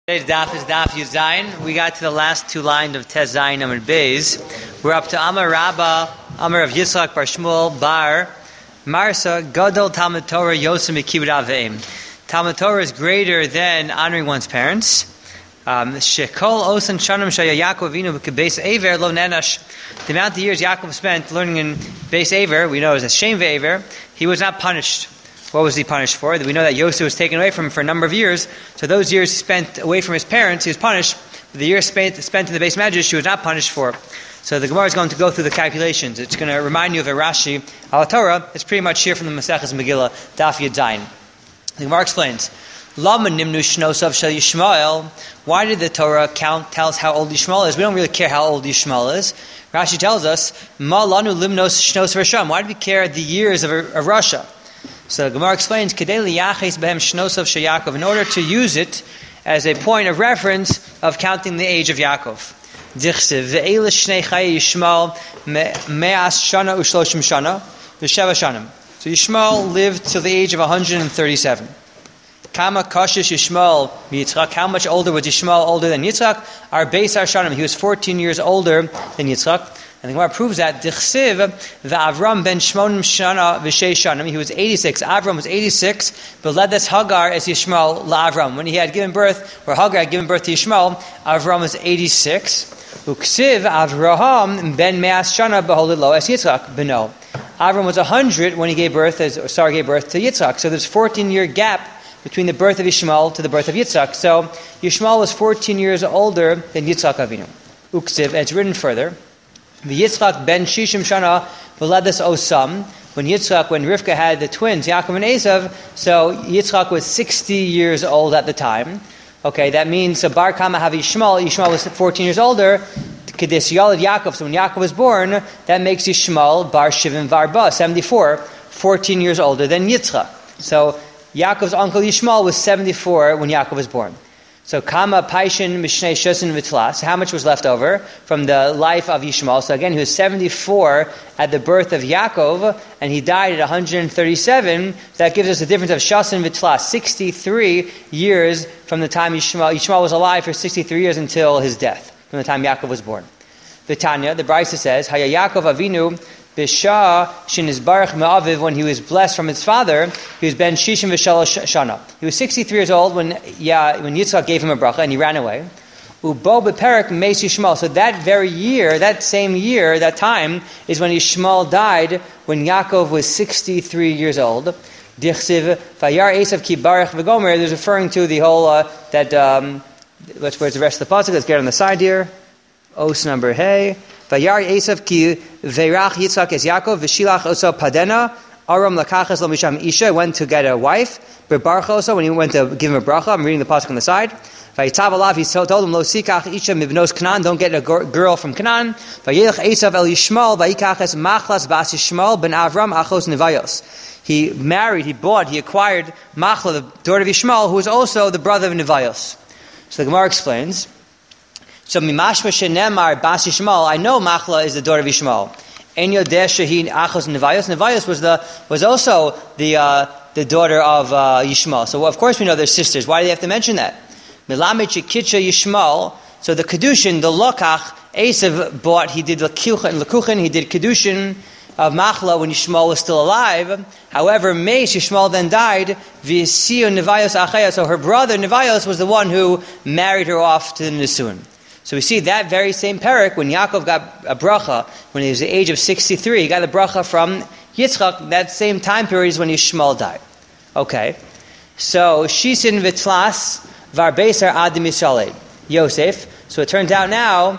Today's daf is daf Yuzayin. We got to the last two lines of Tez Zayin Amud Beis. We're up to Amar Rabba, Amar of Yitzchak Bar Shmuel Bar Marsa Gadol Talmud Torah Yosem Mikibud Aveim. Talmud Torah is greater than honoring one's parents. Shekol Osan Shanam Shaya Yaakov Avinu B'Beis Aver Lo Nenash. The amount of years Yaakov spent learning in Beis Aver, we know as a Shem Ve'Aver, he was not punished. What was he punished for? We know that Yosef was taken away from him for a number of years. So those years he spent away from his parents, he was punished. The years spent in the base medrash, he was not punished for. So the Gemara is going to go through the calculations. It's going to remind you of a Rashi al Torah. It's pretty much here from the Maseches Megillah, Daf Yud Zayin. The Gemara explains, Lama nimnu shnosav shel Yishmael. Why did the Torah tell us how old Yishmael is? We don't really care how old Yishmael is. Rashi tells us, Ma lanu limnos shnos rasham. Why do we care the years of Rasha? So the Gemara explains, in order to use it as a point of reference of counting the age of Yaakov. So Yishmael lived till the age of 137. How much older was Yishmael older than Yitzchak? Our base Arshanim, he was 14 years older than Yitzchak. And the Gemara proves that Dichsiv Avram ben Shmonim Shana v'Shei Shanim. He was 86. Avram was 86. But led this Hagar as Yishmael LaAvram. When he had given birth, or Hagar had given birth to Yishmael, Avram was 86. Uksiv Avraham ben Me'as Shana b'Holilo as Yitzchak beno. Avram was 100 when he gave birth, Sarah gave birth to Yitzchak. So there's a 14-year gap between the birth of Yishmael to the birth of Yitzchak. So Yishmael was 14 years older than Yitzchak Avinu. Uksiv, and it's written further. The Yitzchak ben Shishim Shana v'ledas Osam. When Rivka had the twins, Yaakov and Esav, so Yitzchak was 60 years old at the time. Okay, that means Bar Kama Havi Yishmael was 14 years older. Kedis Yalad Yaakov. So when Yaakov was born, that makes Yishmael Bar Shivim Varba, 74, 14 years older than Yitzchak. So Yaakov's uncle Yishmael was 74 when Yaakov was born. So Kama Paishin Mishnei Shusin Vitlas. How much was left over from the life of Yishmael? So again, he was 74 at the birth of Yaakov, and he died at 137. That gives us a difference of Shusin Vitlas, 63 years from the time Yishmael was alive for 63 years until his death, from the time Yaakov was born. Vitanya, the Brisa says, Haya Yaakov Avinu B'Shah Shinizbarach Me'aviv, when he was blessed from his father, he was Ben Shishim V'Shalosh Shana. He was 63 years old when Yitzchak gave him a bracha and he ran away. Ubo B'Perek Meis Yishmael. So that very year, that same year, that time, is when Yishmael died, when Yaakov was 63 years old. Dichsiv Vayar Esav Ki Barach V'Gomer. There's referring to the whole, where's the rest of the pasuk? Let's get on the side here. Os number hey. Vayar Esav ki veirach Yitzchak es Yaakov v'shilach oso padena aram lakachas lo misham isha, went to get a wife. Bebarach also, when he went to give him a bracha, I'm reading the pasuk on the side. Vayitav alav, he told him lo sikach isha mivnos Canaan, don't get a girl from Canaan. Vayelech Esav el Yishmael vayikaches machlas bas Yishmael ben Avram achos nevayos. He acquired Machla, the daughter of Yishmael, who was also the brother of Nevayos. So the Gemara explains. So Mimashma Shenemar Bas Yishmael, I know Machla is the daughter of Yishmael. En Yodeh Shehin Achos Nevayos. Nevayos was also the daughter of Yishmael. So of course we know they're sisters. Why do they have to mention that? Melamed Shekitcha Yishmael. So the Kedushin, the Lokach, Esav bought. He did Lekuchen. He did Kedushin of Machla when Yishmael was still alive. However, Meish Yishmael then died. V'Sio Nevayos Achaya. So her brother Nevayos was the one who married her off to the Nisun. So we see that very same parak, when Yaakov got a bracha, when he was the age of 63, he got a bracha from Yitzchak. That same time period is when Yishmael died. Okay. So, Shisin Vitlas Varbesar Adim Yisrael. Yosef. So it turns out now,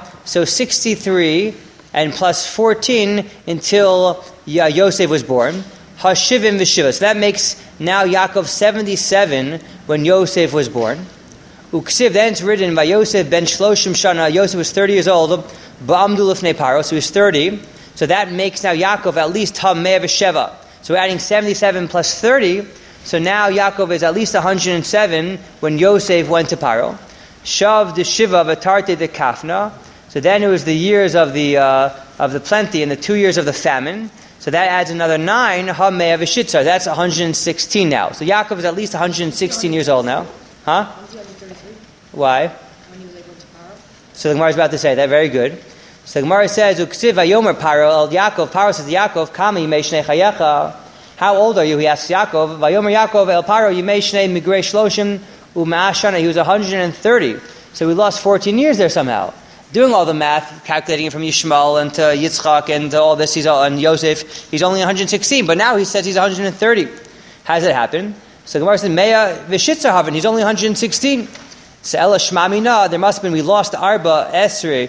63 and plus 14 until Yosef was born. Hashivim V'Shiva. So that makes now Yaakov 77 when Yosef was born. Uksiv, then it's written by Yosef ben Shloshim Shana. Yosef was 30 years old. Ba'amdu lifnei Paro, so he was 30. So that makes now Yaakov at least Hameh v'Sheva. So we're adding 77 plus 30. So now Yaakov is at least 107 when Yosef went to Paro. Shav de Shiva v'Tarte de Kafna. So then it was the years of the plenty and the 2 years of the famine. So that adds another 9. Hameh v'Shitzar. That's 116 now. So Yaakov is at least 116 years old now. Huh? Why? When he was able to Paro. So the Gemara is about to say that. Very good. So the Gemara says, "Uksiv vayomer Paro el Yaakov." Paro says, "Yaakov, kami yimei shnei chayecha." How old are you? He asks Yaakov. Vayomer Yaakov el Paro yimei shnei migrei shloshim u'ma'ashana. He was 130. So we lost 14 years there somehow. Doing all the math, calculating it from Yishmael and to Yitzchak and all this, and Yosef, he's only 116. But now he says he's 130. How does that happen? So the Gemara says, "Meya v'shitzer haven." He's only 116. So Ella Shmamina, there must have been, we lost Arba Esrei,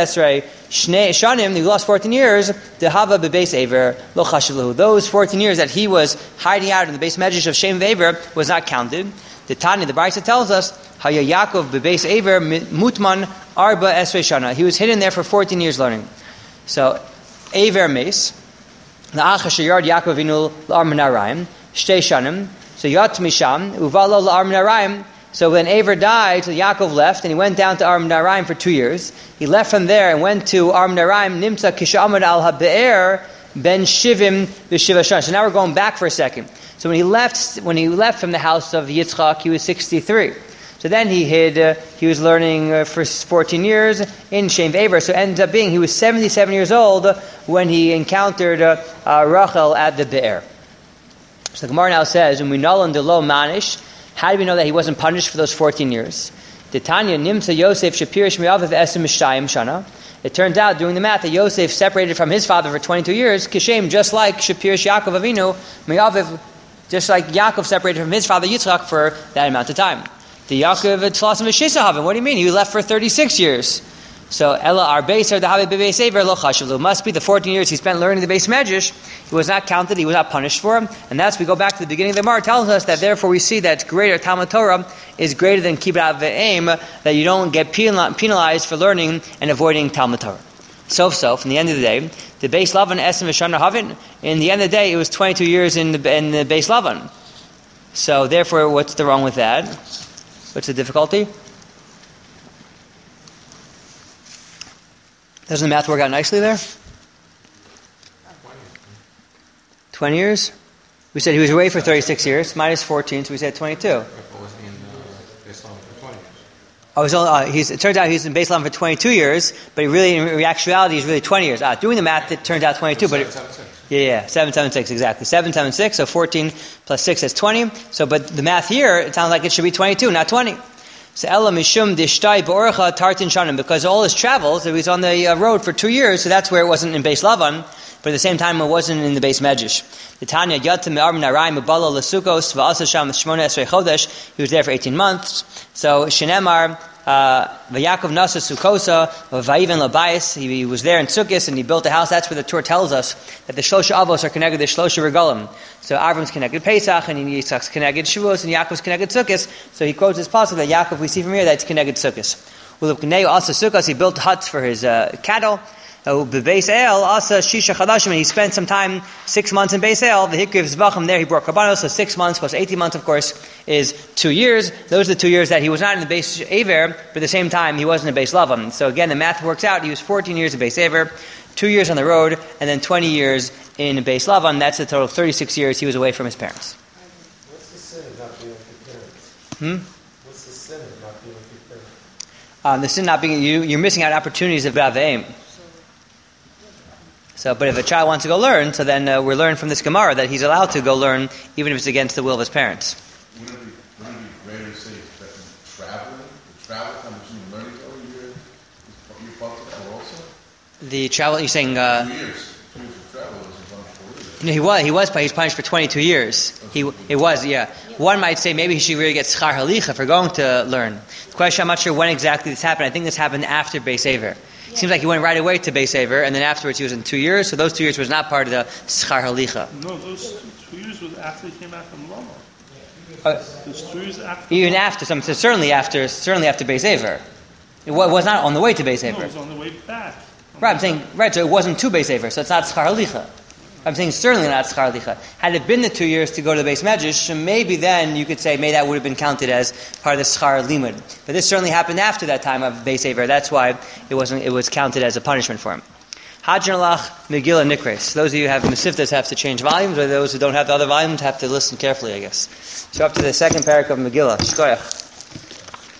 Shnei Shanim, we lost 14 years, the Hava Bebeis Aver, Lo Chashiv. Those 14 years that he was hiding out in the base medrash of Shem Vever was not counted. The Tanya, the Brisa tells us, Haya Yaakov Bebeis Aver, Mutman Arba Esrei Shana. He was hidden there for 14 years learning. So, Aver Meis, the Achash Yard Yaakov Vinul L'Ar Menarayim, Shtei Shanim, so Yat Misham, Uvalo L'Ar Menarayim. So when Aver died, so Yaakov left, and he went down to Aram Naraim for 2 years. He left from there and went to Aram Naraim, Nimtza Kishamad al HaBe'er ben Shivim v'Shiva Shana. So now we're going back for a second. So when he left from the house of Yitzchak, he was 63. So then he hid, he was learning for 14 years in Shem Ve'er. So it ends up being, he was 77 years old when he encountered Rachel at the Be'er. So the Gemara now says, U'minalan de lo manish. How do we know that he wasn't punished for those 14 years? Titania Nimsa Yosef Shapirish Miyaviv Esim Mishtayim Shana. It turns out, doing the math, that Yosef separated from his father for 22 years, Kishem, just like Shapirish Yaakov Avinu, Miyaviv, just like Yaakov separated from his father Yitzchak for that amount of time. The Yaakov Tzlasim Vishisahavim. What do you mean? He left for 36 years. So Ella Arbeser the Havi Bebeis Aver Lo Chashavlu. Must be the 14 years he spent learning the base medrash. He was not counted. He was not punished for him. And that's, we go back to the beginning of the Gemara, tells us that therefore we see that greater Talmud Torah is greater than Kibbut Ve'em, that you don't get penalized for learning and avoiding Talmud Torah. So in the end of the day, the base Lavan Esem V'Shana Havin. In the end of the day, it was 22 years in the base Lavan. So therefore, what's the wrong with that? What's the difficulty? Doesn't the math work out nicely there? 20 years? We said he was away for 36 years, minus 14, so we said 22. Was he in Beislam for 20 years? It turns out he's in Beislam for 22 years, but in actuality, he's really 20 years. Doing the math, it turns out 22, but... 776, exactly. 776, so 14 plus 6 is 20. So, but the math here, it sounds like it should be 22, not 20. So Ella Mishum Dishtai Ba'orcha Tartin Shanim, because all his travels, it was on the road for 2 years, so that's where it wasn't in Beis Lavan, but at the same time it wasn't in the Beis Medrash. The Tanya Yatim Arm Naraim Ubala Lasukos Va'asa Sham Shmona Esrei Chodesh. He was there for 18 months. So Shenemar V'Yakov Nasa Sukosa V'Vayiven Labayis. He was there in Sukkot and he built a house. That's where the Torah tells us that the Shlosha Avos are connected to the Shlosha Regalim. So Avram's connected Pesach and Yitzchak's connected Shavuos and Yaakov's connected Sukkot. So he quotes this passage that Yaakov, we see from here, that it's connected Sukkot. Ulukneu also Sukkot, he built huts for his cattle. Bebeis El Asa Shisha Chadashim, and he spent some time, 6 months in Beis El. The Hikriv Zvachim there, he brought Karbanos, so 6 months plus 18 months, of course, is 2 years. Those are the 2 years that he was not in the Beis Aver, but at the same time, he wasn't in Beis Lavan. So again, the math works out. He was 14 years in Beis Aver, 2 years on the road, and then 20 years in Beis Lavan. That's a total of 36 years he was away from his parents. What's the sin of not being with your parents? What's the sin of not being with your parents? The sin not being, you're missing out opportunities of B'Aveim. So, but if a child wants to go learn, so then we're learning from this Gemara that he's allowed to go learn, even if it's against the will of his parents. Wouldn't it be greater to say that the travel time between learning over you're part of that also? The travel, you're saying... 2 years. 2 years of travel is punished for years. No, he was punished for 22 years. It was, yeah. One might say maybe he should really get schar halicha for going to learn. The question, I'm not sure when exactly this happened. I think this happened after Beis Aver. It seems like he went right away to Beis Aver, and then afterwards he was in 2 years, so those 2 years was not part of the schar halicha. No, those 2 years was after he came back from Lama. Those 2 years after. Even after, so certainly after Beis Aver. It was not on the way to Beis Aver. No, it was on the way back. Right, I'm saying, so it wasn't to Beis Aver, so it's not schar halicha. I'm saying certainly not schar halicha. Had it been the 2 years to go to the Beis Medrash, maybe then you could say maybe that would have been counted as part of the schar limud. But this certainly happened after that time of Beis Aver. That's why it was counted as a punishment for him. Hadran Lach Megillah Nikres. Those of you who have Mesivtas have to change volumes, or those who don't have the other volumes have to listen carefully, I guess. So up to the second parak of Megillah. Shkoyach.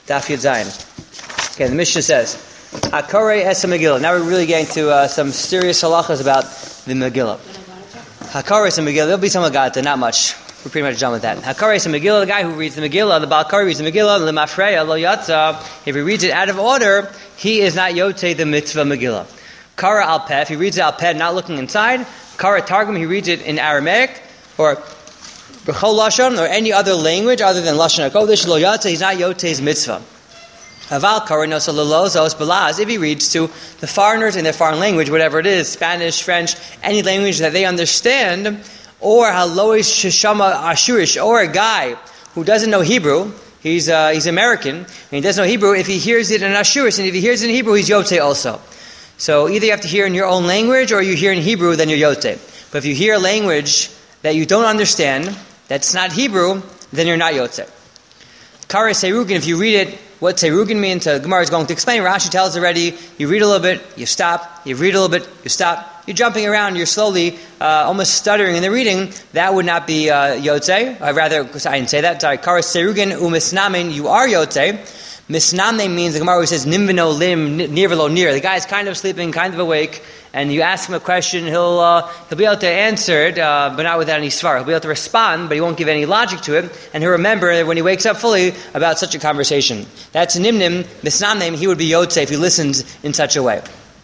Daf Yud Zayin. Okay, the Mishnah says, Hakorei es Megillah. Now we're really getting to some serious halachas about the Megillah. Hakorei es Megillah. There'll be some Agata, not much. We're pretty much done with that. Hakorei es Megillah, the guy who reads the Megillah, the Baal Kari reads the Megillah, Lemafreya lo yatza. If he reads it out of order, he is not yotei the mitzvah Megillah. Kara al peh, if he reads it al peh, not looking inside. Kara targum, he reads it in Aramaic, or b'chol lashon, or any other language other than lashon hakodesh lo yatza. He's not yotei's mitzvah. Aval kara no salolozos belaz. If he reads to the foreigners in their foreign language, whatever it is, Spanish, French, any language that they understand, or halois sheshama ashurish, or a guy who doesn't know Hebrew, he's American and he doesn't know Hebrew. If he hears it in Ashurish and if he hears it in Hebrew, he's yotei also. So either you have to hear in your own language or you hear in Hebrew, then you're yotei. But if you hear a language that you don't understand, that's not Hebrew, then you're not yotei. Kare Seirugin, if you read it, what Seirugin means, Gemara is going to explain. Rashi tells already, you read a little bit, you stop, you read a little bit, you stop. You're jumping around, you're slowly, almost stuttering in the reading. That would not be yotei. Rather, I didn't say that. Sorry. Kare Seirugin u'misnamin, you are yotei. Misnamne means, the Gemara says, nimvino lim, nirvelo nir. The guy is kind of sleeping, kind of awake, and you ask him a question, he'll be able to answer it, but not without any svar. He'll be able to respond, but he won't give any logic to it, and he'll remember when he wakes up fully about such a conversation. That's nimnim, misnamne, he would be yotei if he listens in such a way.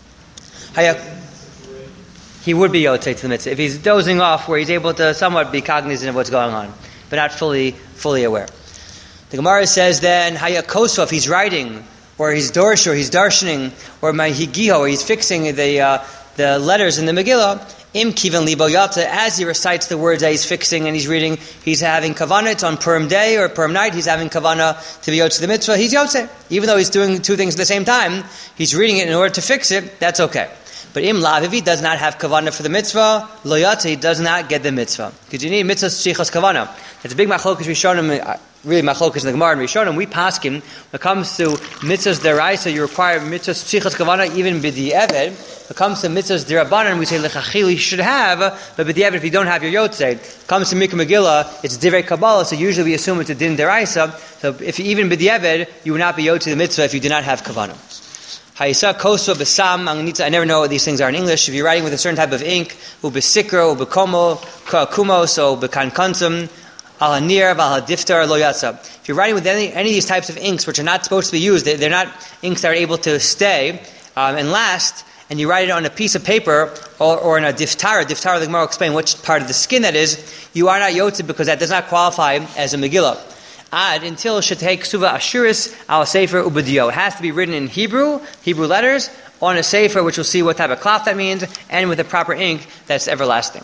He would be yotei to the mitzvah if he's dozing off, where he's able to somewhat be cognizant of what's going on, but not fully aware. The Gemara says then, Hayakoso, if he's writing, or he's dorsh, or he's darshaning, or mahigiho, or he's fixing the letters in the Megillah, im kivan libo yata, as he recites the words that he's fixing and he's reading, he's having kavanah, it's on Purim day or Purim night, he's having kavanah to be yotze the mitzvah, he's yotze. Even though he's doing two things at the same time, he's reading it in order to fix it, that's okay. But im lav, if he does not have kavanah for the mitzvah, lo yatze, he does not get the mitzvah. Because you need mitzvah sheichas kavanah. It's a big machlokas rishonim, really machlokas in the Gemara and Rishonim. We paskin, when it comes to mitzvahs deraisa, you require mitzvah sheichas kavanah, even b'di'eved. When it comes to mitzvahs derabanan, we say lechachil, you should have, but b'di'eved, if you don't have your yotzei. When it comes to Mikra Megillah, it's divrei Kabbalah, so usually we assume it's a din deraisa. So if you, even b'di'eved, you would not be yotzei the mitzvah if you do not have kavanah. Hayisa koso besam, I never know what these things are in English. If you're writing with a certain type of ink, ubesikro, ubekomo, kumos, or bekankansum, alanir, valhadiftar, lo yatsa. If you're writing with any of these types of inks, which are not supposed to be used, they're not inks that are able to stay and last, and you write it on a piece of paper or in a diftara, the Gemara will explain which part of the skin that is, you are not yotze because that does not qualify as a Megillah. Ad until shetei ksuva ashuris al sefer ubedio. It has to be written in Hebrew letters, on a sefer, which we'll see what type of cloth that means, and with the proper ink that's everlasting.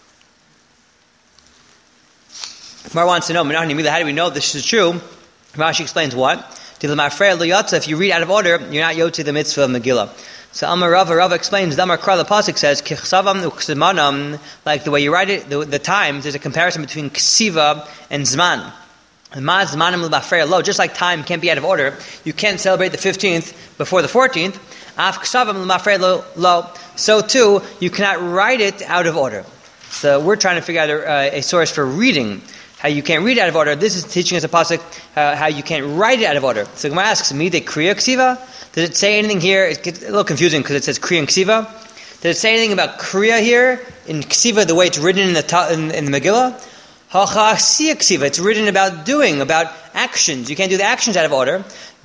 Mar wants to know, how do we know this is true? Rashi explains what? If you read out of order, you're not yotze the mitzvah of Megillah. So Amar Rava explains, Damar Kra, the pasuk says, Kichsavam u'ksimanam, like the way you write it, the times, there's a comparison between ksiva and zman. Just like time can't be out of order, you can't celebrate the 15th before the 14th. So too, you cannot write it out of order. So we're trying to figure out a source for reading how you can't read out of order. This is teaching us a pasuk how you can't write it out of order. So Gemara asks, "Mi de kriya ksiva?" Does it say anything here? It gets a little confusing because it says kriya and ksiva. Does it say anything about kriya here in ksiva, the way it's written in the Megillah? It's written about doing, about actions. You can't do the actions out of order.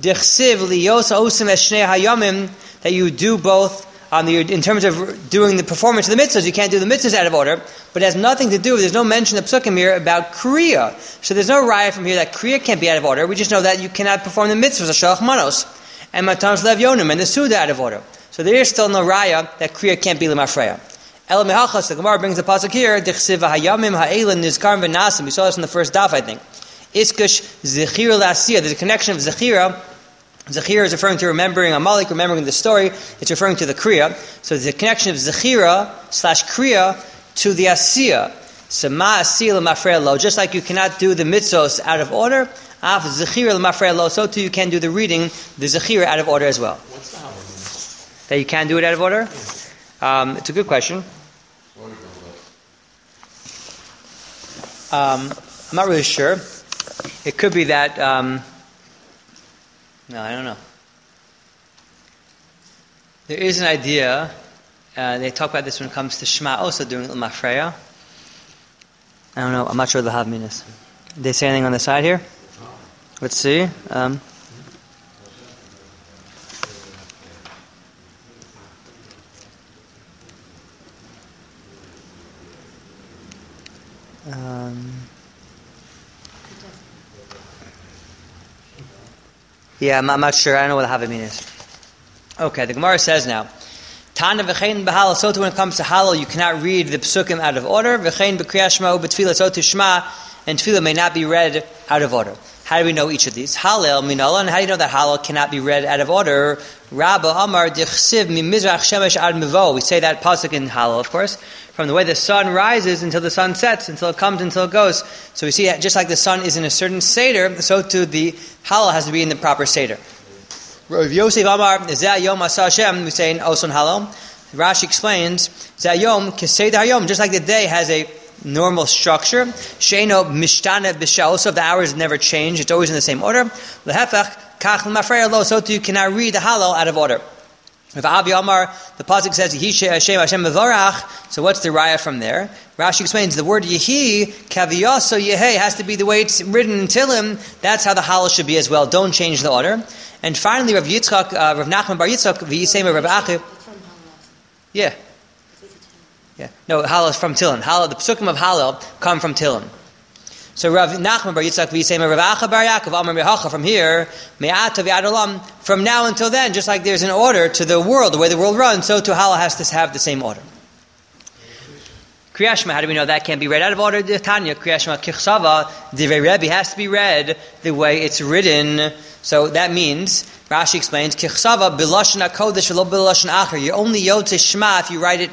That you do both, in terms of doing the performance of the mitzvahs, you can't do the mitzvahs out of order, but it has nothing to do, there's no mention of psukim here about kriya. So there's no raya from here that kriya can't be out of order. We just know that you cannot perform the mitzvahs, of shalach manos, and matams lev yonim, and the suda out of order. So there is still no raya that kriya can't be lemafreya. El mehachas, the Gemara brings the pasuk here. Dichsiv hayamim ha'elan nizkarim v'nasim. We saw this in the first daf, I think. Iskash zechira la'asiyah. There's a connection of zechira. Zechira is referring to remembering Amalek, remembering the story. It's referring to the kriya. So there's a connection of zechira / kriya to the asiyah. So ma asiyah l'mafreya lo. Just like you cannot do the mitzvos out of order, af zechira l'mafreya lo. So too you can do the reading, the zechira out of order as well. What's the hour? That you can do it out of order? It's a good question. I'm not really sure. It could be that No, I don't know. There is an idea, they talk about this when it comes to Shema, also during L'Mafreya. I don't know, I'm not sure the Havminas. Did they say anything on the side here? Let's see. Yeah, I'm not sure. I don't know what the Havamina is. Okay, the Gemara says now, Tana v'chein b'halal, so when it comes to halal, you cannot read the psukim out of order. V'chein b'kriyas shema u'b'tfila, so to shema and tefillah may not be read out of order. How do we know each of these? Halal minala, and how do you know that halal cannot be read out of order? Rabba Amar dichsiv mimizrach shemesh ad mivo. We say that pasuk in halal, of course, from the way the sun rises until the sun sets, until it comes, until it goes. So we see that just like the sun is in a certain seder, so too the halal has to be in the proper seder. Rav Yosef Amar Zeh Yom Asa Hashem. We say in Oson Halal. Rashi explains Zeh Yom Keseder Hayom. Just like the day has a normal structure, Sheino Mishtana B'Sha'os, so the hours never change; it's always in the same order. Lehefach Kach L'Mafreya Lo, so too you cannot read the halal out of order. If Abi Amar, the pasuk says Yehi Hashem Hashem Mevorach. So what's the raya from there? Rashi explains the word Yehi Kaviyaso Yehei has to be the way it's written in Tilim. That's how the halal should be as well. Don't change the order. And finally, Rav Yitzchak, Rav Nachman Bar Yitzchak, v'yisema Rav Achi. Yeah. No, halal is from Tilim. Halal, the psukim of halal come from Tilim. So Rav Nachman Bar Yitzchak v'yisema Rav Acha Bar Yaakov Amar Mehacha, from here, Me'ata v'ad olam, from now until then, just like there's an order to the world, the way the world runs, so to halal has to have the same order. Kriyas Shema, how do we know that can't be read out of order? Tanya, Kriyas Shema Kichsava, Divrei Rebbe has to be read the way it's written. So that means, Rashi explains, Kichsava b'lashon HaKodesh v'lo b'lashon Acher. You're only Yotze Shema if you read it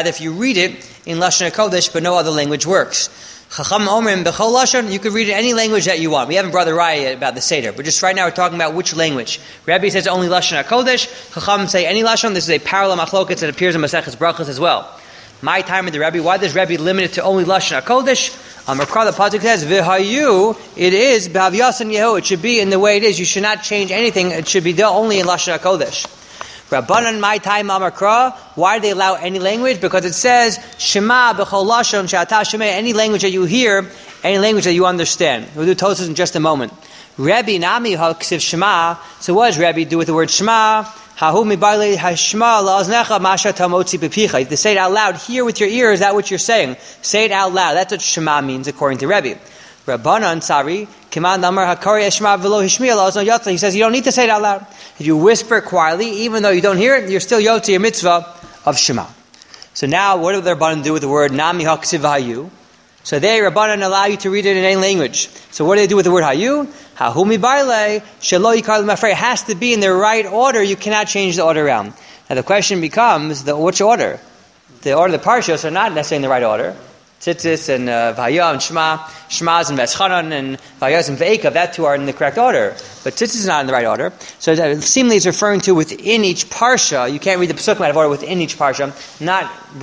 in Lashon HaKodesh, but no other language works. Chacham Omrim b'chol lashon, you could read it any language that you want. We haven't brought the raya yet about the Seder, but just right now we're talking about which language. Rabbi says only Lashon HaKodesh, Chacham say any Lashon. This is a parallel machlokes that appears in Maseches Brachos as well. My time with the Rebbe. Why does Rebbe limit it to only Lashon HaKodesh? Amar the pasuk says, V'hayu, it is, B'havyasan Yehu, it should be in the way it is. You should not change anything. It should be there only in Lashon HaKodesh. Rabbanan, my time, Amar Kra, why do they allow any language? Because it says, Shema b'chol lashon she'ata shemei, any language that you hear, any language that you understand. We'll do Tosfos in just a moment. Rebbe nami ha'ksiv Shema, so what does Rebbe do with the word Shema? Hahu mibalei hashma la'aznecha masha tamotzi bepicha. If you say it out loud, hear with your ears, that what you're saying. Say it out loud. That's what Shema means according to Rebbe. Rabbanan, sorry, Kiman Amar Hakari Eshma V'lo Hishmiya La'ozno Yotza. He says you don't need to say it out loud. If you whisper quietly, even though you don't hear it, you're still Yotza, your mitzvah of Shema. So now, what do the Rabbanan do with the word Nami Haksiv Hayu? So they, Rabbanan, allow you to read it in any language. So what do they do with the word Hayu? Hahumi Baile Shelo Yikar L'Mafrei. It has to be in the right order. You cannot change the order around. Now the question becomes, which order? The order of the Parshas are not necessarily in the right order. Tzitzis and Vayah and Shmaz and Veschanan and Vayaz and Ve'ekav, that two are in the correct order. But Tzitzis is not in the right order. So seemingly it's referring to within each Parsha. You can't read the Pesukim out of order within each Parsha. Not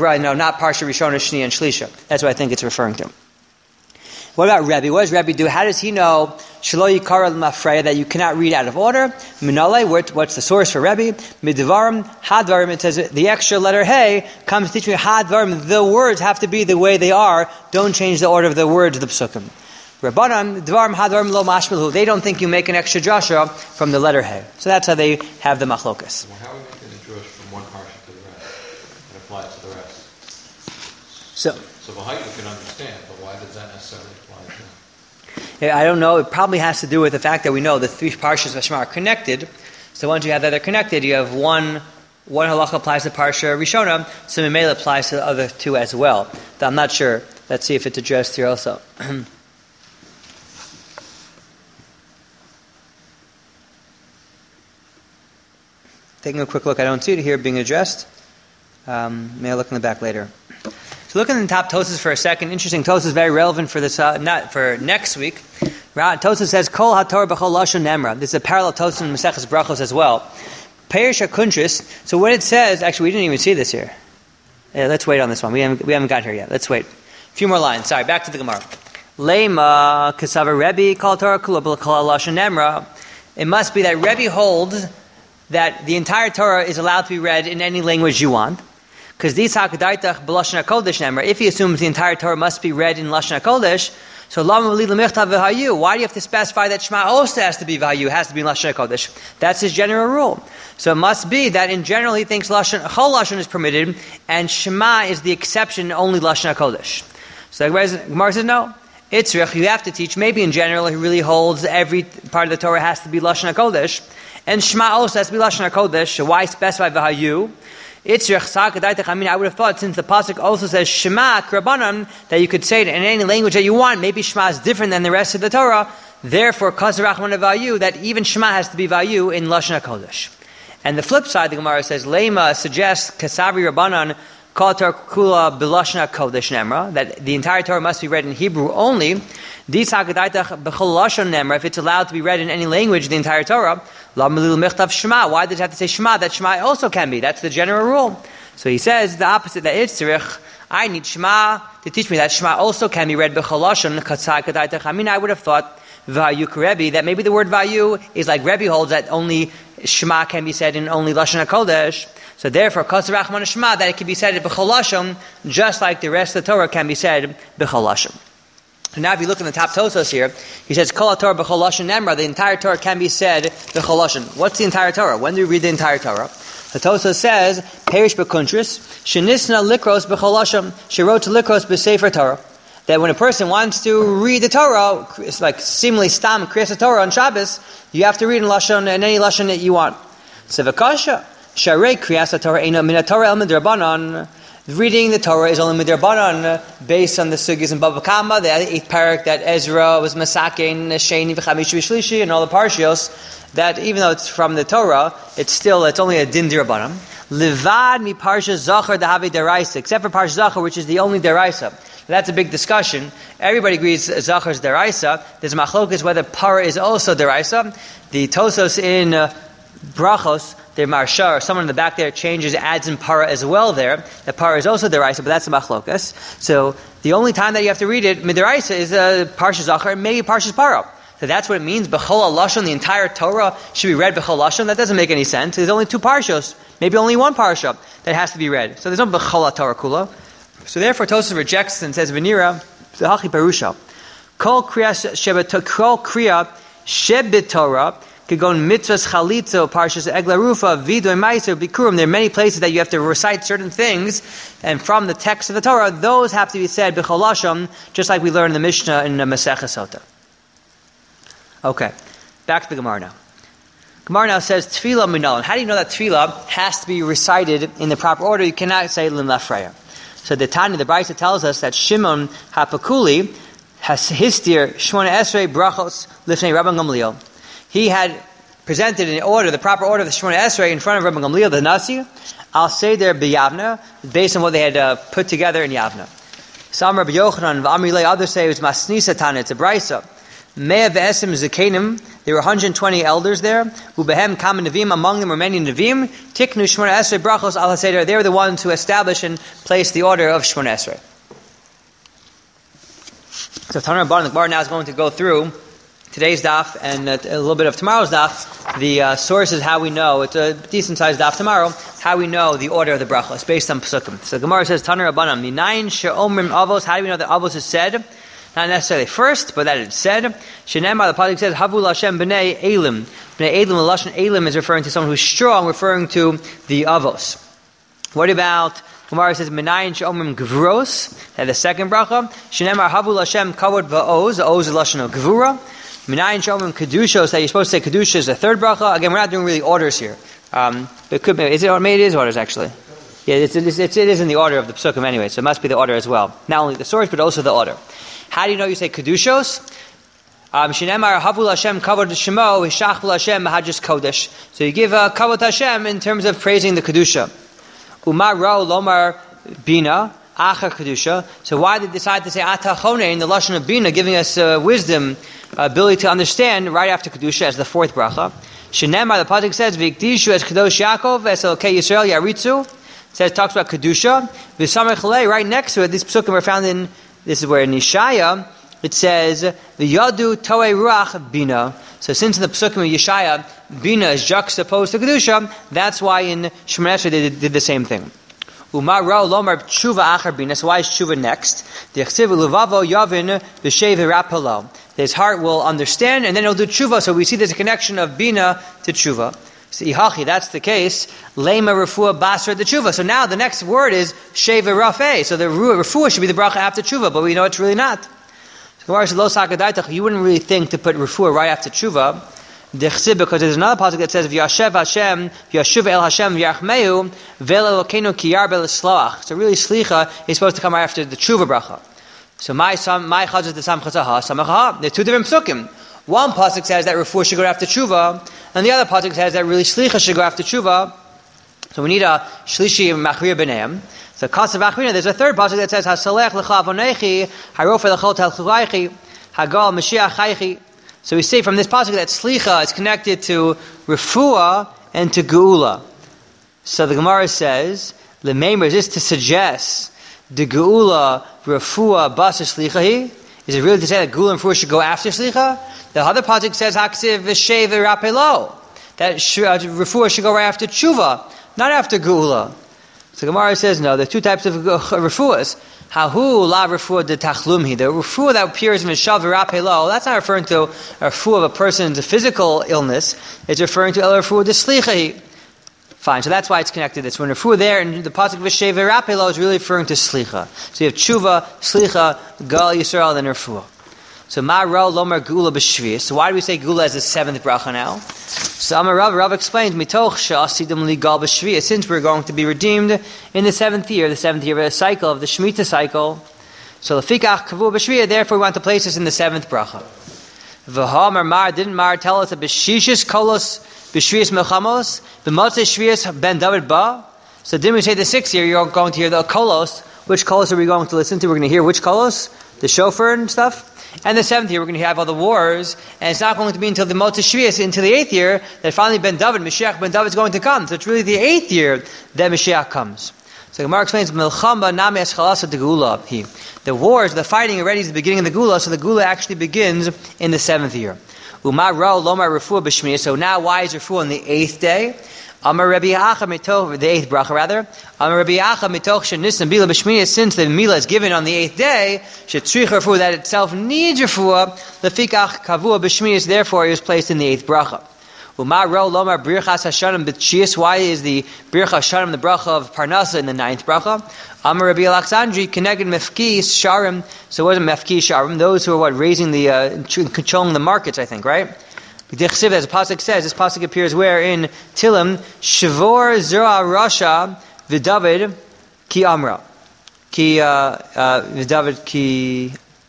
Parsha Rishona, Shni, and Shlisha. That's what I think it's referring to. What about Rebbe? What does Rebbe do? How does he know Shelo Yikar L'Mafreya, that you cannot read out of order? Minale, what's the source for Rebbe? Midvarim, Hadvarim, it says the extra letter Hey comes to teach me Hadvarim. The words have to be the way they are. Don't change the order of the words of the Pesukim. Rabbanan, Dvarim, Hadvarim, Lo Mashmalu. They don't think you make an extra drasha from the letter Hey. So that's how they have the machlokas. Well, how are we making the drush from one parsha to the rest? It applies to the rest. So V'hayu can understand, but why does that necessarily apply to? I don't know. It probably has to do with the fact that we know the three parshas of Shema are connected. So once you have that they're connected, you have one halacha applies to Parsha Rishona, so Memela applies to the other two as well. But I'm not sure. Let's see if it's addressed here also. Taking a quick look, I don't see it here being addressed. May I look in the back later? So look in the top Tosfos for a second. Interesting. Tosfos is very relevant for this, not for next week. Tosfos says, Kol HaTorah B'chol Lashon Nemra. This is a parallel Tosfos in Maseches Brachos as well. Perish HaKuntris. So when it says, actually we didn't even see this here. Yeah, let's wait on this one. We haven't got here yet. Let's wait. A few more lines. Sorry, back to the Gemara. Lema Kasava Rebbe Kol HaTorah Kula B'chol Lashon Nemra. it must be that Rebbe holds that the entire Torah is allowed to be read in any language you want. Because if he assumes the entire Torah must be read in Lashon HaKodesh, so why do you have to specify that Shema also has to be Vahayu, has to be in Lashon HaKodesh? That's his general rule. So it must be that in general he thinks Chol Lashon is permitted, and Shema is the exception, only Lashon HaKodesh. So the Gemara says, no. Itzrich, you have to teach, maybe in general he really holds every part of the Torah has to be Lashon HaKodesh, and Shema also has to be Lashon HaKodesh, so why specify Vahayu? I would have thought, since the pasuk also says Shema Krabanan, that you could say it in any language that you want. Maybe Shema is different than the rest of the Torah. Therefore, Kazarachman Vayu, that even Shema has to be Vayu in Lashon HaKodesh. And the flip side, the Gemara says, Lema suggests Kasavri Rabbanan Kol Torah Kula B'Lashon HaKodesh Nemra, that the entire Torah must be read in Hebrew only. If it's allowed to be read in any language, the entire Torah, why does it have to say Shema? That Shema also can be. That's the general rule. So he says the opposite, that I need Shema to teach me that Shema also can be read b'chol lashon. I would have thought Vayu Rebbe, that maybe the word Vayu is like Rebbe holds that only Shema can be said in only Lashon HaKodesh. So therefore, Kasar Rachman Shema, that it can be said b'chol lashon, just like the rest of the Torah can be said b'chol lashon. So now if you look in the top Tosos here, he says, Kol HaTorah b'chol lashon nemra, the entire Torah can be said b'chol lashon. What's the entire Torah? When do we read the entire Torah? The Tosos says, Perish b'kuntris, shenisna likros b'chol lashon, she wrote to likros b'sefer Torah. That when a person wants to read the Torah, it's like seemingly stam kriyas Torah on Shabbos, you have to read in lashon, in any lashon that you want. Sevakasha, sharei kriyas Torah eina min Torah el midrabanan. Reading the Torah is only midrabanan, based on the sugis in Bava Kama, the 8th parak that Ezra was masakin, sheni v'chamishi v'shlishi, and all the parshios, that even though it's from the Torah, it's only a din dirabanan. Levad mi parsha zachar dahavi deraisa, except for parsha zachar, which is the only deraisa. That's a big discussion. Everybody agrees zachar is deraisa. There's machlokas whether para is also deraisa. The Tosos in Brachos, the Marsha, or someone in the back there adds in para as well there. The para is also deraisa, but that's a machlokas. So the only time that you have to read it mideraisa is parsha zachar and maybe parsha para. So that's what it means. B'chol lashon, the entire Torah should be read b'chol lashon. That doesn't make any sense. There's only 2 parshos, maybe only 1 parsha that has to be read. So there's no b'chol Torah kula. So therefore, Tosfos rejects and says, "V'nira v'hachi parusha kol kriya shebet Torah." Kagon mitzvahs chalitzo, parshas eglarufa, vidoy meiser, bikurim. There are many places that you have to recite certain things, and from the text of the Torah, those have to be said b'chol lashon, just like we learned in the Mishnah in Masechah Sota. Okay, back to the Gemara now. Gemara now says tefillah minalan. How do you know that tefillah has to be recited in the proper order? You cannot say lim lafreya. So the Tanya, the Brisa tells us that Shimon HaPakuli has histir Shmona Esrei brachos lifnei Rabban Gamliel. He had presented in order, the proper order of the Shemona Esrei in front of Rabban Gamliel, the Nasi, I'll say there b'Yavna, based on what they had put together in Yavna. Some Rabbi Yochanan, V'Amrilei, others say it was Masnisa Tana, it's a Brisa. Mea v'esim zekenim, there were 120 elders there. Ubehem kam nevim, among them were many nevim. Tiknu Shemona Esrei brachos al haseder. They were the ones who established and placed the order of Shemona Esrei. So Tanur Rabban, the Gemara now is going to go through today's daf and a little bit of tomorrow's daf. The source is how we know, it's a decent sized daf tomorrow, how we know the order of the brachos based on Pesukim. So Gemara says, Tanur Rabbanan, Minayin she'omrim avos, how do we know that avos is said? Not necessarily first, but that it's said. Shenemar, the pasuk says, Havu Lashem b'nei Elim. B'nei Elim, the Lashon Elim is referring to someone who's strong, referring to the avos. What about, Gemara says, Minayin she'omrim gvros, that the second bracha. Shenemar, Havu Lashem kavod va'oz, the oz is Lashon of gvura. Minayin she'omrim kedushos, that you're supposed to say kedusha is the third bracha. Again, we're not doing really orders here. It could be, it is orders actually. Yeah, it is in the order of the Pesukim anyway, so it must be the order as well. Not only the source, but also the order. How do you know you say kedushos? Shinemar havul Hashem kavod shemo hishachvul Hashem mahadjus kodesh. So you give kavod Hashem in terms of praising the kedusha. Umar ro lomar bina achar kedusha. So why did they decide to say atachone in the lashon of bina, giving us wisdom, ability to understand right after kedusha as the fourth bracha? Shinemar, the pasuk says v'ikdishu as kadosh Yaakov es elokei Yisrael yaritzu. It says, talks about kedusha. V'samech lei, right next to it, these pesukim are found in. This is where in Yeshaya it says, "V'yadu toei ruach bina." So since in the Pesukim of Yeshaya, Bina is juxtaposed to Kedusha, that's why in Shemoneh Esrei they did the same thing. Umar Rao Lomar Tshuva Achar Bina. So why is Tshuva next? His heart will understand, and then he'll do Tshuva. So we see there's a connection of Bina to Tshuva. So Ihachi, that's the case. Lema Refuah Basra the Tshuva. So now the next word is Sheva Rafeh. So the Refuah should be the bracha after Tshuva, but we know it's really not. So Gemara says, Lo Sakadaitach, you wouldn't really think to put Refuah right after Tshuva. Because there's another pasuk that says, V'yashev Hashem, V'yashuv el Hashem, V'yachmeu, Ve'el Elokeinu ki yarbe l'sloach. So really, Slicha is supposed to come right after the Tshuva bracha. So my chazah the samchasaha, samachaha. There are two different psukim. One pasuk says that Refuah should go after Tshuva, and the other pasuk says that really Slicha should go after Tshuva. So we need a Shlishi Machriya B'neim. So Kasav Achrina, there's a third pasuk that says, Hasalech l'cha avonechi, Harofe l'chol telchuchaychi, Hagal Mashiach chaychi. So we say from this pasuk that Slicha is connected to Refuah and to Geula. So the Gemara says, L'meimer, is this to suggest the Geula, Refuah, Basa Slicha? Is it really to say that Geula and Refuah should go after Slicha? The other pasuk says, Haksiv v'shei v'rapelo, that Refuah should go right after Tshuva, not after Geula. So the Gemara says, no, there are two types of Refuahs. Hahu la refuah de tachlumhi. The refuah that appears in Mishav v'rapelo, that's not referring to a refuah of a person's physical illness. It's referring to el refuah de slichahi. Fine, so that's why it's connected. It's when refuah there, and the pasuk v'shei v'rapelo is really referring to slicha. So you have tshuva, slicha, gal yisrael, then refuah. So ma ro lomer gula b'shvius. So why do we say gula as the seventh bracha now? So Amar Rav explains, mitoch she'asidim li gal b'shvius, since we're going to be redeemed in the seventh year of the cycle of the Shemitah cycle. So lefikach kavu b'shvius, therefore we want to place us in the seventh bracha. V'hamar mar, didn't Mar tell us that b'shishis kolos b'shvius melchamos b'motzei shvius ben David ba? So didn't we say the sixth year you're going to hear the kolos? Which kolos are we going to listen to? We're going to hear which kolos? The shofar and stuff. And the seventh year, we're going to have all the wars, and it's not going to be until the Motzei Shvius, until the eighth year, that finally Ben David, Mashiach Ben David is going to come. So it's really the eighth year that Mashiach comes. So Gemara explains, Melchamba nami eschalasa de Gula. The wars, the fighting already is the beginning of the Gula, so the Gula actually begins in the seventh year. Umar Ra Lomar Refuah B'Shmiyah. So now why is Refuah on the eighth day? Amar Rabbi Acha mitoch, the eighth bracha rather. Amar Rabbi Acha mitoch shenisam bila b'shmiyah, since the mila is given on the eighth day, shetzrich refuah, that itself needs refuah. Lefikach kavua b'shmiyah, therefore it was placed in the eighth bracha. Umar ro lomar birchas hashanim b'tchias. Why is the birchas hashanim the bracha of Parnasa in the ninth bracha? Amar Rabbi Alexandri connected mefki sharim. So what is mefki sharim? Those who are raising the controlling the markets, I think, right? As the pasuk says, this pasuk appears where in Tilim, Shavor Zera Rasha V'David Ki Amra V'David Ki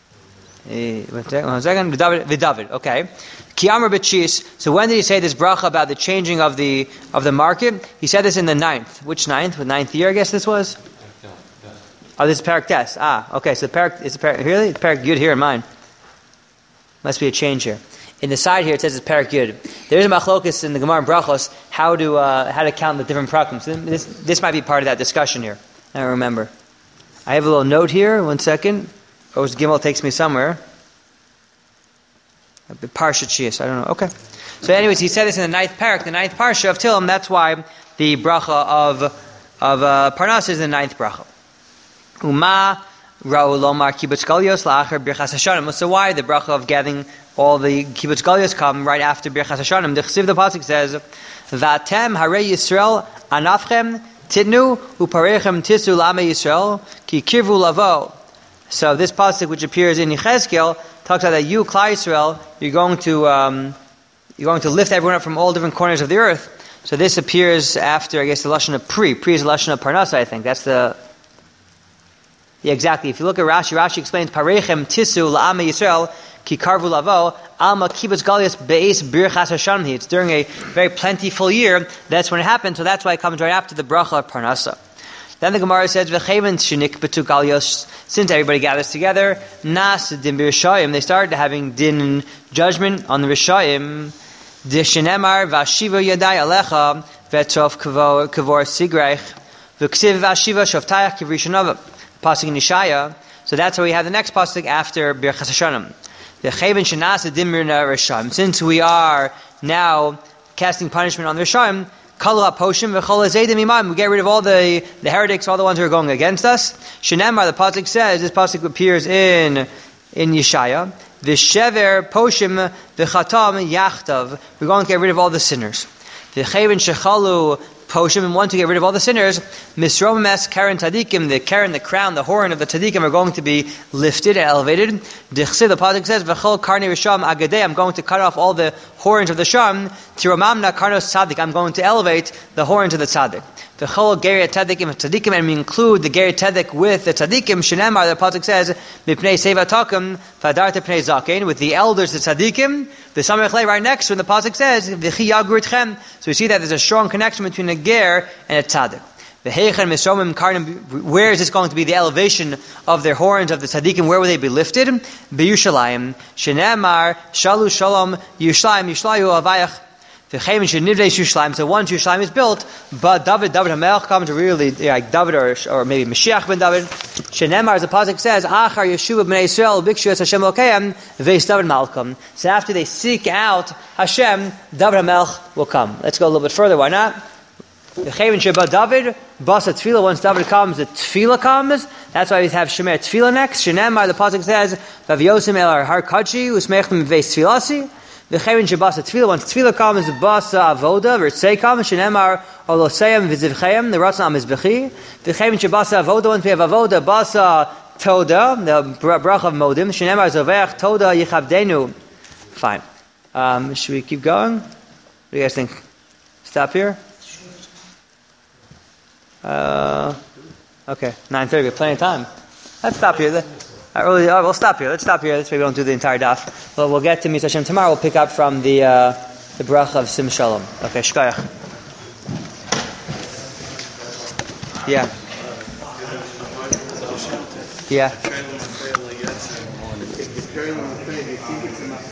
V'David. Okay, Ki Amra B'Chis. So when did he say this bracha about the changing of the market? He said this in the ninth. Which ninth? The ninth year, I guess this was. Oh, this is Parak Tes. Okay. So really, it's Parak Yud here in mine. Must be a change here. In the side here, it says it's Parak Yud. There is a machlokus in the Gemara and Brachos how to count the different prakim. So this might be part of that discussion here. I don't remember. I have a little note here. 1 second. Oz Gimel takes me somewhere. The Parsha Chias. I don't know. Okay. So, anyways, he said this in the ninth parak, the ninth parsha of Tilim. That's why the bracha of Parnas is the ninth bracha. Uma Ra'u Lomar Kibbutz Galios La'achar Birchas Hashanim. So why the bracha of gathering all the Kibbutz Galios come right after Birchas Hashanim? The Chesiv the pasuk says, "Vatem Harei Yisrael Anafchem Tidnu Uparechem Tisu Lame Yisrael Ki Kirvu Lavo." So this pasuk, which appears in Yechezkel, talks about that you, Klal Yisrael, you're going to lift everyone up from all different corners of the earth. So this appears after, I guess, the lashon of Pri. Pri is the lashon of Parnasa, I think. That's the. Yeah, exactly. If you look at Rashi explains, Parechem Tisu La'ame Yisrael Ki Karvu Lavo Alma Kibbutz Galios Be'es Birchas Hashanah. It's during a very plentiful year. That's when it happened. So that's why it comes right after the bracha of Parnasa. Then the Gemara says, "V'cheven shenik betu Galios." Since everybody gathers together, Nas din b'Rishayim. They started having din and judgment on the Rishayim. D'shenemar v'ashiva yadai alecha v'etov kavor sigreich v'ksiv v'ashiva shoftayach kivrishanava. Pasuk in Yeshaya. So that's how we have the next pasuk after Birchas Hashanim. Since we are now casting punishment on the Rishayim, we get rid of all the heretics, all the ones who are going against us. Shenemar, the pasuk says, this pasuk appears in Yeshaya. V'shever poshim v'chatam yachtav. We're going to get rid of all the sinners. V'cheven shechalu poshim, and want to get rid of all the sinners. Misrom es karen tzadikim, the karen, the crown, the horn of the tzadikim are going to be lifted and elevated. Dichsi, the pasuk says, v'chol karni risham agadei, I'm going to cut off all the horns of the sham. Tiromamna karnos tzadik, I'm going to elevate the horns of the tzadik. V'chol geri tzadikim tzadikim, and we include the geri tzadik with the tzadikim. Shenemar, the pasuk says, mipnei sevatakim v'adarte pnei zaken, with the elders, the tzadikim. The samech lei right next to when the pasuk says, v'chi yagur etchem. So we see that there's a strong connection between a ger and a tzaddik. Where is this going to be the elevation of their horns of the tzaddikim? Where will they be lifted? B'Yushalayim. Shenemar shalu shalom Yushalayim Yishlayu avayach. So once Yushalayim is built, but David HaMelech comes really like David or maybe Mashiach ben David. Shenemar, as the pasuk says, Achar Yeshua b'nei Yisrael b'kshu es Hashem Elokeim v'es David Malkam. So after they seek out Hashem, David HaMelech will come. Let's go a little bit further. Why not? David, Basa Tefillah, once David comes, the Tefillah comes. That's why we have Shemer Tefillah next. Shenemar, the pasuk says, Vavyosim el har kachi, usmechtem v'es Tefillasi. V'chein shebasa Tefillah, once Tefillah comes, Basa Avoda, v'rtzei comes, Shenemar, Oloseyam v'zivcheim, the Ratzon HaMizbechi. V'chein shebasa Avoda, once we have Avoda, Basa Toda, the Brach of Modim, Shenemar Zovech, Toda Yichavdenu. Fine. Should we keep going? What do you guys think? Stop here? Okay, 9:30. We have plenty of time. Let's stop here. We'll stop here. Let's stop here. This way we don't do the entire daf. But we'll get to Mitzvah Hashem tomorrow. We'll pick up from the bracha of Sim Shalom. Okay, shkayach. Yeah.